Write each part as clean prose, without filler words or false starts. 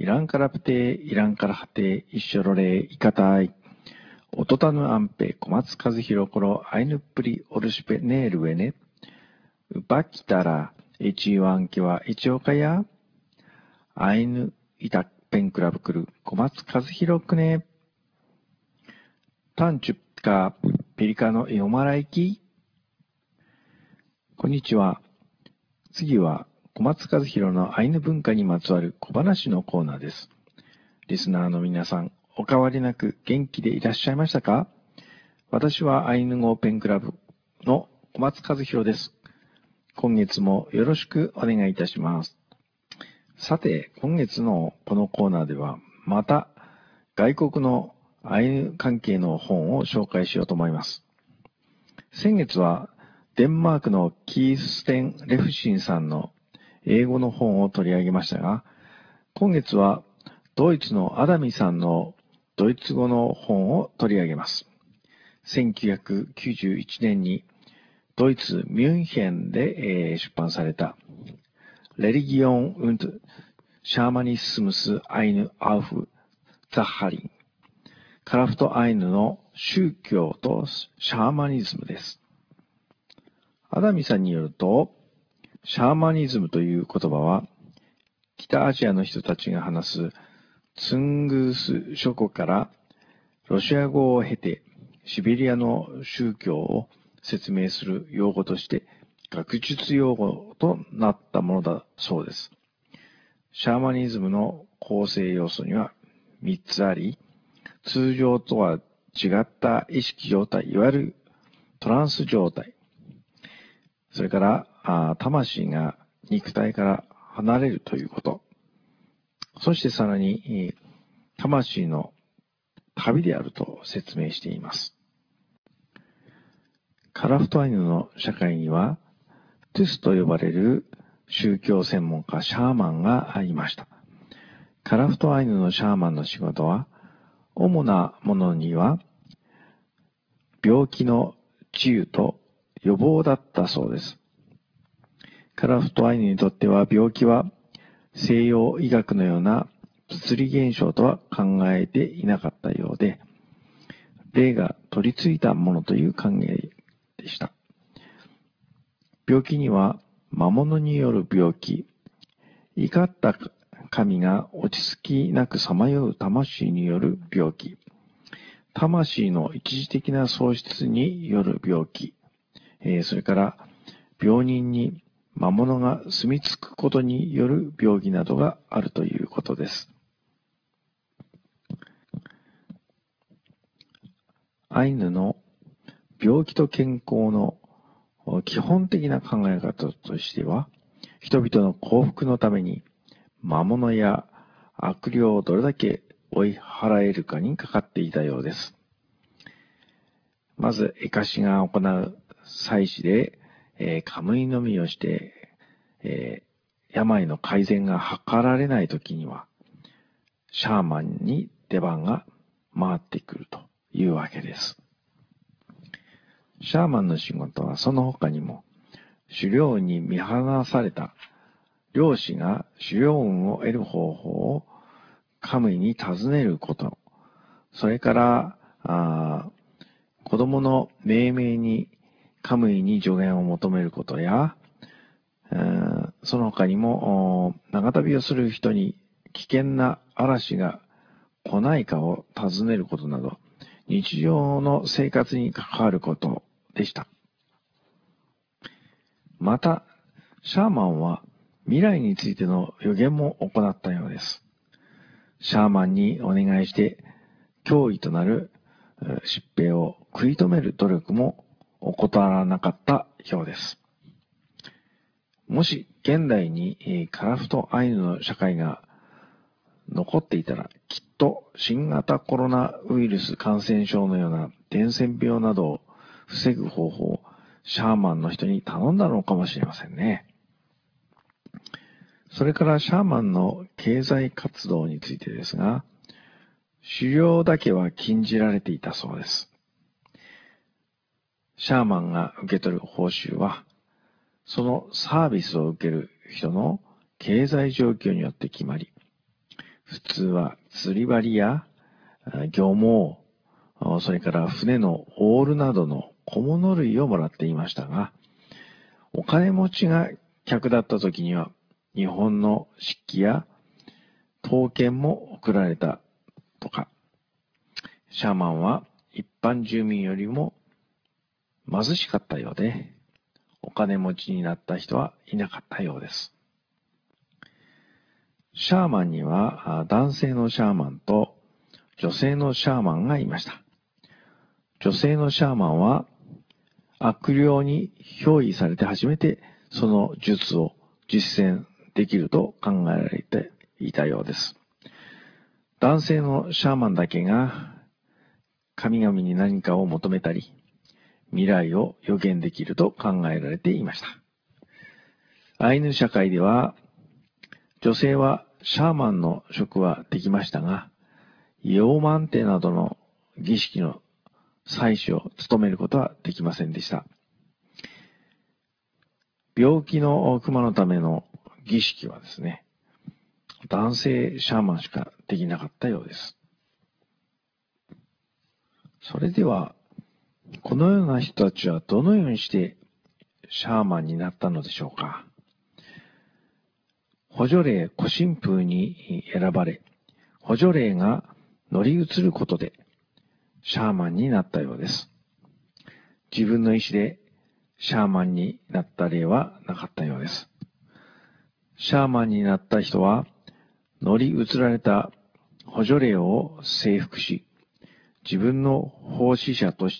イランカラプテイランカラハテ一緒ロレイカタイオトタヌアンペ小松和弘コロアイヌプリオルシペネールウェネウパキタラエチワンケワエチオカヤアイヌイタペンクラブクル小松和弘くねタンチュッカピリカのイオマライキ。こんにちは。次は小松和弘のアイヌ文化にまつわる小話のコーナーです。リスナーの皆さん、お変わりなく元気でいらっしゃいましたか？私はアイヌ語ペンクラブの小松和弘です。今月もよろしくお願いいたします。さて、今月のこのコーナーでは、また外国のアイヌ関係の本を紹介しようと思います。先月はデンマークのキーステン・レフシンさんの英語の本を取り上げましたが、今月はドイツのアダミさんのドイツ語の本を取り上げます。1991年にドイツ・ミュンヘンで出版されたReligion und Schamanismus eine auf Sacharinカラフトアイヌの宗教とシャーマニズムです。アダミさんによると、シャーマニズムという言葉は、北アジアの人たちが話すツングース諸国からロシア語を経てシベリアの宗教を説明する用語として学術用語となったものだそうです。シャーマニズムの構成要素には3つあり、通常とは違った意識状態、いわゆるトランス状態、それから魂が肉体から離れるということ、そしてさらに魂の旅であると説明しています。カラフトアイヌの社会にはトゥスと呼ばれる宗教専門家シャーマンがいました。カラフトアイヌのシャーマンの仕事は主なものには病気の治癒と予防だったそうです。カラフトアイヌにとっては病気は西洋医学のような物理現象とは考えていなかったようで、霊が取り付いたものという考えでした。病気には魔物による病気、怒った神が落ち着きなくさまよう魂による病気、魂の一時的な喪失による病気、それから病人に魔物が住み着くことによる病気などがあるということです。アイヌの病気と健康の基本的な考え方としては、人々の幸福のために魔物や悪霊をどれだけ追い払えるかにかかっていたようです。まず、エカシが行う祭祀で、カムイのみをして、病の改善が図られないときには、シャーマンに出番が回ってくるというわけです。シャーマンの仕事はその他にも、狩猟に見放された猟師が狩猟運を得る方法をカムイに尋ねること、それから子供の命名にカムイに助言を求めることや、その他にも長旅をする人に危険な嵐が来ないかを尋ねることなど、日常の生活に関わることでした。また、シャーマンは未来についての予言も行ったようです。シャーマンにお願いして脅威となる疾病を食い止める努力も怠らなかったようです。もし現代にカラフトアイヌの社会が残っていたら、きっと新型コロナウイルス感染症のような伝染病などを防ぐ方法をシャーマンの人に頼んだのかもしれませんね。それからシャーマンの経済活動についてですが、狩猟だけは禁じられていたそうです。シャーマンが受け取る報酬は、そのサービスを受ける人の経済状況によって決まり、普通は釣り針や漁網、それから船のオールなどの小物類をもらっていましたが、お金持ちが客だった時には日本の漆器や刀剣も贈られたとか、シャーマンは一般住民よりも貧しかったようで、お金持ちになった人はいなかったようです。シャーマンには男性のシャーマンと女性のシャーマンがいました。女性のシャーマンは悪霊に憑依されて初めてその術を実践できると考えられていたようです。男性のシャーマンだけが神々に何かを求めたり、未来を予言できると考えられていました。アイヌ社会では、女性はシャーマンの職はできましたが、ヨーマンテなどの儀式の祭司を務めることはできませんでした。病気の熊のための儀式はですね、男性シャーマンしかできなかったようです。それでは、このような人たちはどのようにしてシャーマンになったのでしょうか。補助霊古神風に選ばれ、補助霊が乗り移ることでシャーマンになったようです。自分の意思でシャーマンになった例はなかったようです。シャーマンになった人は乗り移られた補助霊を征服し、自分の奉仕者として、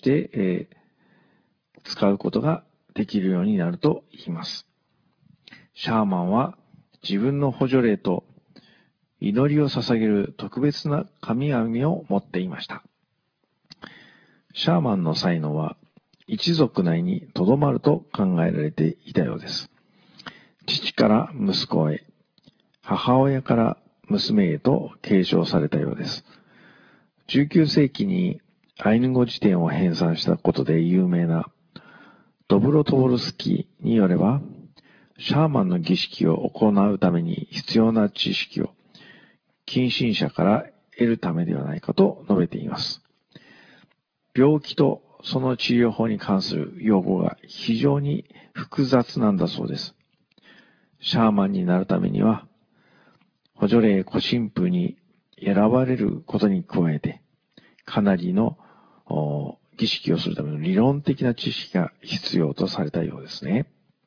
使うことができるようになると言います。シャーマンは自分の補助霊と祈りを捧げる特別な神々を持っていました。シャーマンの才能は一族内にとどまると考えられていたようです。父から息子へ、母親から娘へと継承されたようです。19世紀にアイヌ語辞典を編纂したことで有名なドブロトボルスキーによれば、シャーマンの儀式を行うために必要な知識を近親者から得るためではないかと述べています。病気とその治療法に関する用語が非常に複雑なんだそうです。シャーマンになるためには、補助霊古神風に選ばれることに加えて、かなりの儀式をするための理論的な知識が必要とされたようですね。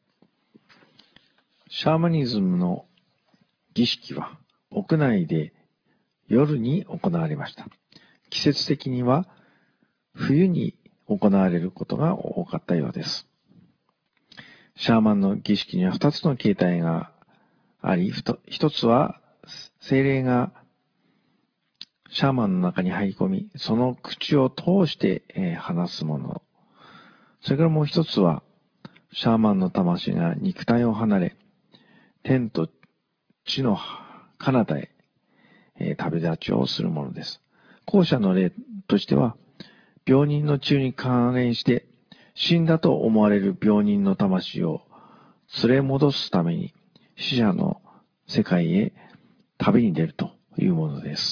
シャーマニズムの儀式は屋内で夜に行われました。季節的には冬に行われることが多かったようです。シャーマンの儀式には2つの形態があり、1つは精霊がシャーマンの中に入り込み、その口を通して話すもの。それからもう1つは、シャーマンの魂が肉体を離れ、天と地の彼方へ旅立ちをするものです。後者の例としては、病人の治癒に関連して、死んだと思われる病人の魂を連れ戻すために、死者の世界へ旅に出るというものです。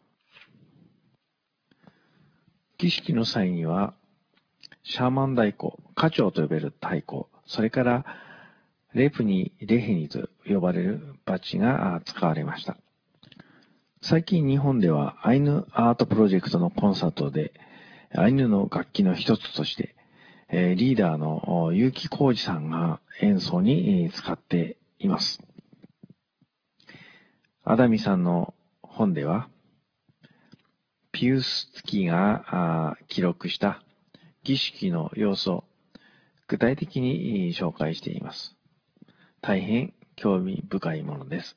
儀式の際には、シャーマン太鼓、花鳥と呼べる太鼓、それからレプニ、レヘニと呼ばれるバチが使われました。最近日本ではアイヌアートプロジェクトのコンサートでアイヌの楽器の一つとして、リーダーの結城浩二さんが演奏に使っています。アダミさんの本では、ピウスツキが記録した儀式の様子を具体的に紹介しています。大変興味深いものです。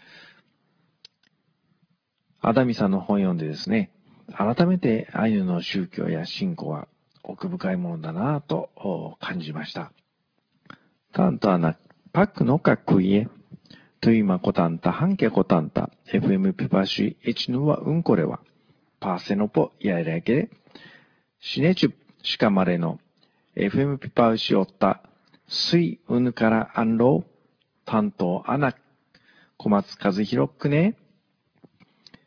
アダミさんの本を読んでですね、改めてアイヌの宗教や信仰は奥深いものだなぁと感じました。タンターナ、パックのかっこいいえ、トゥイマコタンタ、ハンケコタンタ、FM ピパシエチヌはうんこれは、パーセノポやいらけれ、シネチュしかまれの、FM ピパウシオッタ、スイウヌからアンロー、担当アナ、小松和弘くね、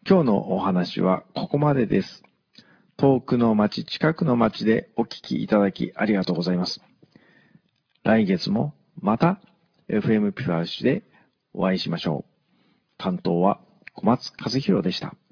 今日のお話はここまでです。遠くの町、近くの町でお聞きいただきありがとうございます。来月もまた FM ピファーシュでお会いしましょう。担当は小松和弘でした。